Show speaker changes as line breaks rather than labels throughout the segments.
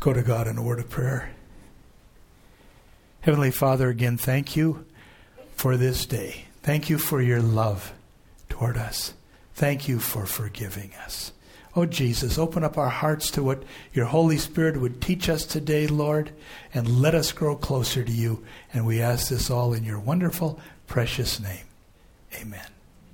go to God in a word of prayer. Heavenly Father, again, thank you for this day. Thank you for your love toward us. Thank you for forgiving us. Oh, Jesus, open up our hearts to what your Holy Spirit would teach us today, Lord, and let us grow closer to you. And we ask this all in your wonderful, precious name. Amen.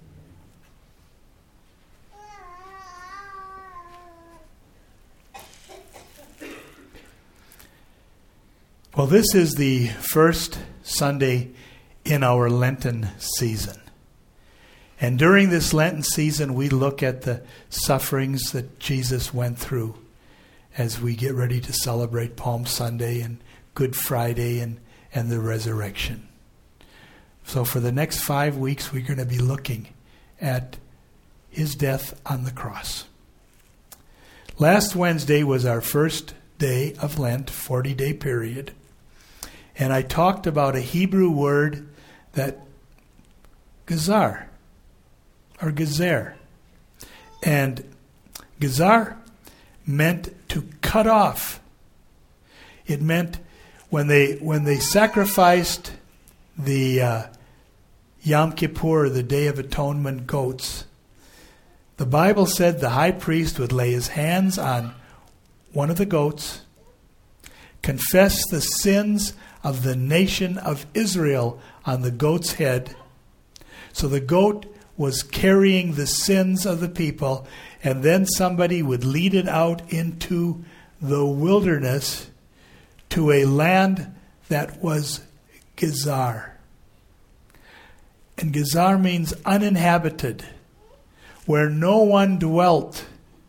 Well, this is the first Sunday in our Lenten season. And during this Lenten season, we look at the sufferings that Jesus went through as we get ready to celebrate Palm Sunday and Good Friday and the resurrection. So for the next 5 weeks, we're going to be looking at his death on the cross. Last Wednesday was our first day of Lent, 40-day period. And I talked about a Hebrew word that gazar, or gazer. And gazar meant to cut off. It meant when they sacrificed the Yom Kippur, the Day of Atonement goats, the Bible said the high priest would lay his hands on one of the goats, confess the sins of the nation of Israel on the goat's head. So the goat was carrying the sins of the people, and then somebody would lead it out into the wilderness to a land that was Gizar. And Gizar means uninhabited, where no one dwelt,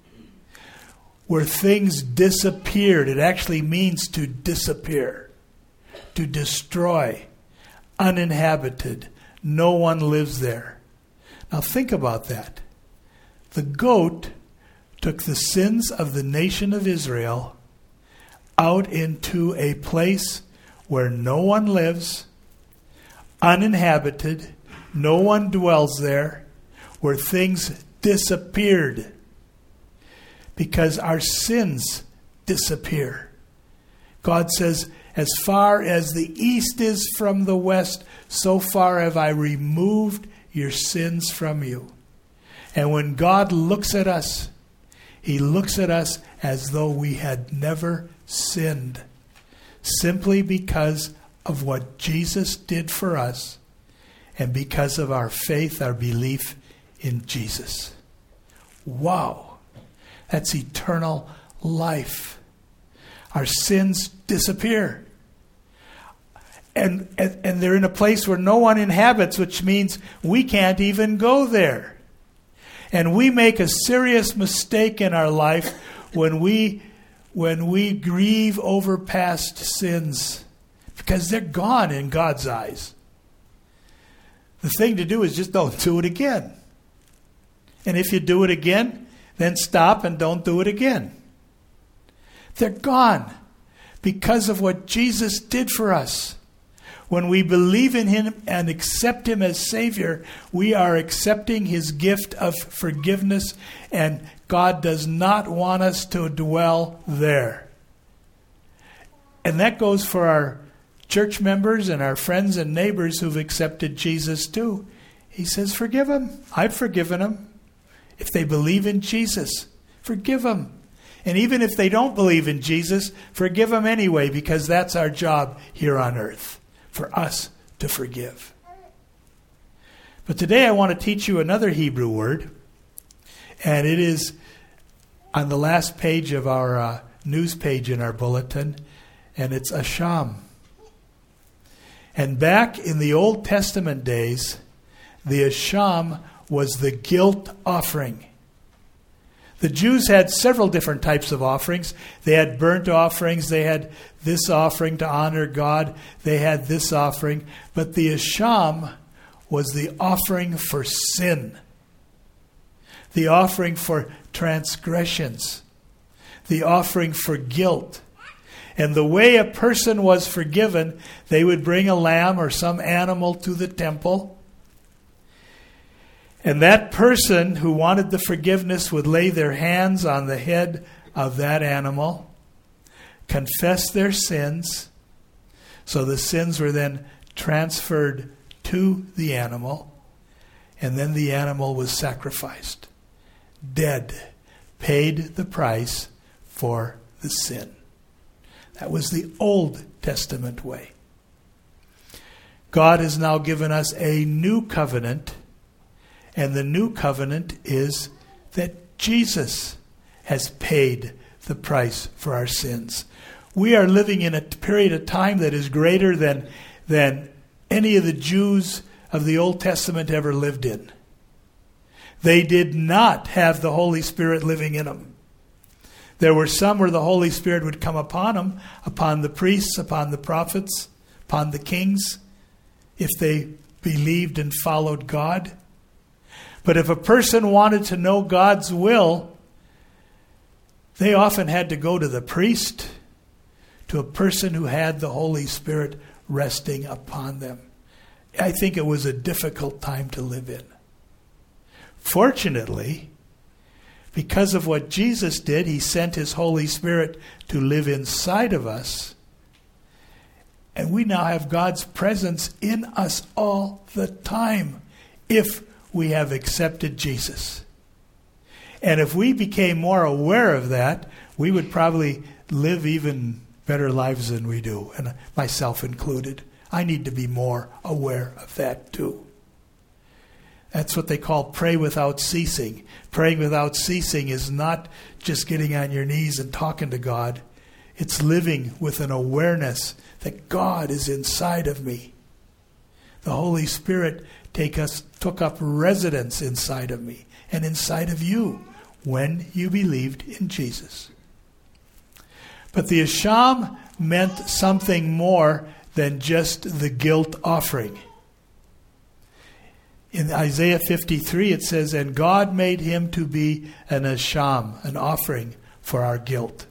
where things disappeared. It actually means to disappear, to destroy, uninhabited. No one lives there. Now think about that. The goat took the sins of the nation of Israel out into a place where no one lives, uninhabited, no one dwells there, where things disappeared because our sins disappear. God says, as far as the east is from the west, so far have I removed your sins from you. And when God looks at us, he looks at us as though we had never sinned, simply because of what Jesus did for us and because of our faith, our belief in Jesus. Wow, that's eternal life. Our sins disappear. And they're in a place where no one inhabits, which means we can't even go there. And we make a serious mistake in our life when we grieve over past sins, because they're gone in God's eyes. The thing to do is just don't do it again. And if you do it again, then stop and don't do it again. They're gone because of what Jesus did for us. When we believe in him and accept him as Savior, we are accepting his gift of forgiveness, and God does not want us to dwell there. And that goes for our church members and our friends and neighbors who've accepted Jesus too. He says, forgive them. I've forgiven them. If they believe in Jesus, forgive them. And even if they don't believe in Jesus, forgive them anyway, because that's our job here on earth, for us to forgive. But today I want to teach you another Hebrew word, and it is on the last page of our news page in our bulletin, and it's asham. And back in the Old Testament days, the asham was the guilt offering. The Jews had several different types of offerings. They had burnt offerings. They had this offering to honor God. They had this offering. But the asham was the offering for sin, the offering for transgressions, the offering for guilt. And the way a person was forgiven, they would bring a lamb or some animal to the temple. And that person who wanted the forgiveness would lay their hands on the head of that animal, confessed their sins. So the sins were then transferred to the animal, and then the animal was sacrificed. Dead, paid the price for the sin. That was the Old Testament way. God has now given us a new covenant, and the new covenant is that Jesus has paid the price for our sins. We are living in a period of time that is greater than any of the Jews of the Old Testament ever lived in. They did not have the Holy Spirit living in them. There were some where the Holy Spirit would come upon them, upon the priests, upon the prophets, upon the kings, if they believed and followed God. But if a person wanted to know God's will, they often had to go to the priest, to a person who had the Holy Spirit resting upon them. I think it was a difficult time to live in. Fortunately, because of what Jesus did, he sent his Holy Spirit to live inside of us. And we now have God's presence in us all the time if we have accepted Jesus. And if we became more aware of that, we would probably live even better lives than we do, and myself included. I need to be more aware of that too. That's what they call pray without ceasing. Praying without ceasing is not just getting on your knees and talking to God. It's living with an awareness that God is inside of me. The Holy Spirit took up residence inside of me and inside of you when you believed in Jesus. But the Asham meant something more than just the guilt offering. In Isaiah 53 it says, "And God made him to be an Asham," an offering for our guilt.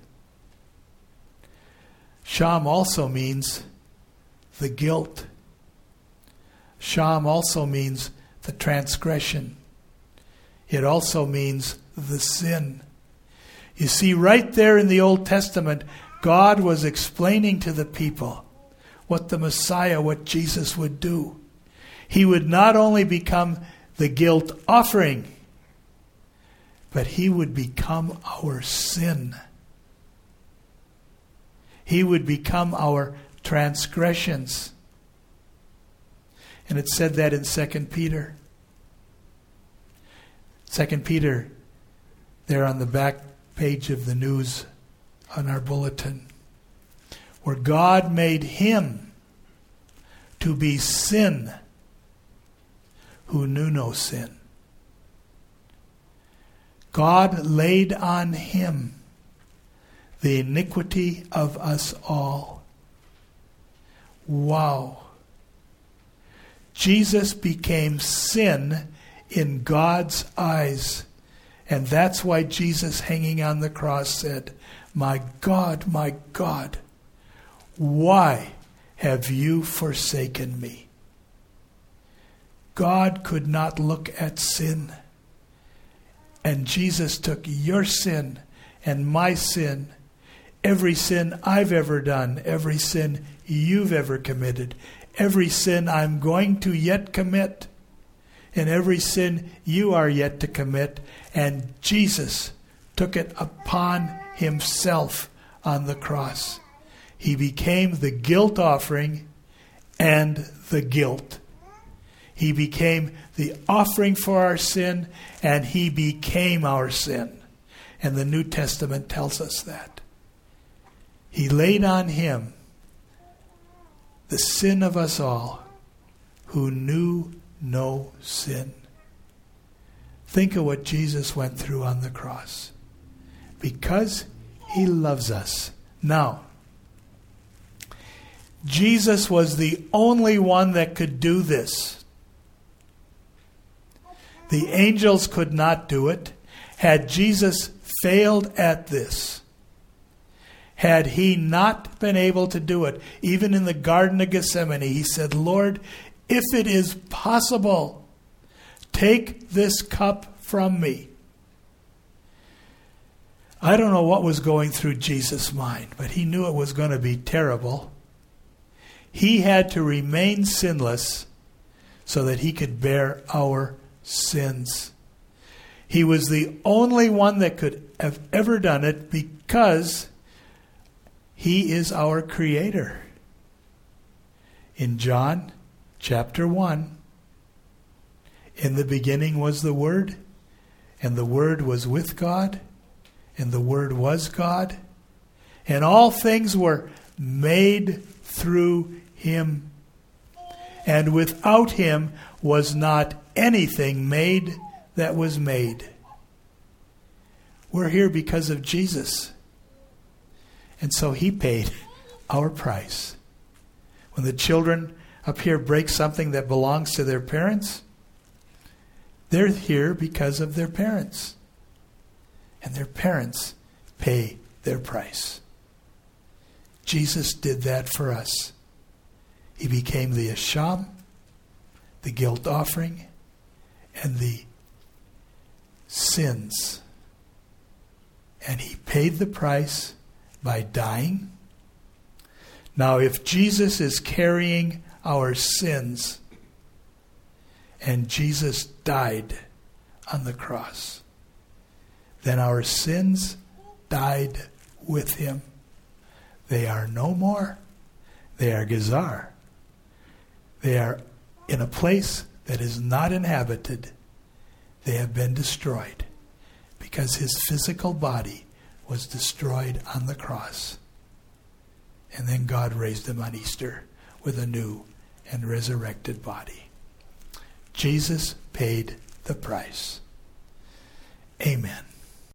Sham also means the guilt. Sham also means the transgression. It also means the sin. You see, right there in the Old Testament, God was explaining to the people what the Messiah, what Jesus would do. He would not only become the guilt offering, but he would become our sin. He would become our transgressions. And it said that in 2 Peter. 2 Peter, there on the back page of the news on our bulletin, where God made him to be sin who knew no sin. God laid on him the iniquity of us all. Wow. Jesus became sin in God's eyes. And that's why Jesus, hanging on the cross, said, my God, why have you forsaken me?" God could not look at sin. And Jesus took your sin and my sin, every sin I've ever done, every sin you've ever committed, every sin I'm going to yet commit, and every sin you are yet to commit, and Jesus took it upon himself on the cross. He became the guilt offering and the guilt. He became the offering for our sin, and he became our sin. And the New Testament tells us that. He laid on him the sin of us all who knew no sin. Think of what Jesus went through on the cross. Because he loves us. Now, Jesus was the only one that could do this. The angels could not do it. Had Jesus failed at this, had he not been able to do it, even in the Garden of Gethsemane, he said, "Lord, if it is possible, take this cup from me. I don't know what was going through Jesus' mind, but he knew it was going to be terrible. He had to remain sinless so that he could bear our sins. He was the only one that could have ever done it because he is our Creator. In John chapter 1, in the beginning was the Word, and the Word was with God, and the Word was God, and all things were made through him. And without him was not anything made that was made. We're here because of Jesus. And so he paid our price. When the children up here break something that belongs to their parents, they're here because of their parents. And their parents pay their price. Jesus did that for us. He became the Asham, the guilt offering, and the sins. And he paid the price by dying. Now, if Jesus is carrying our sins, and Jesus died on the cross, then our sins died with him. They are no more. They are Gezar. They are in a place that is not inhabited. They have been destroyed because his physical body was destroyed on the cross. And then God raised him on Easter with a new and resurrected body. Jesus paid the price. Amen.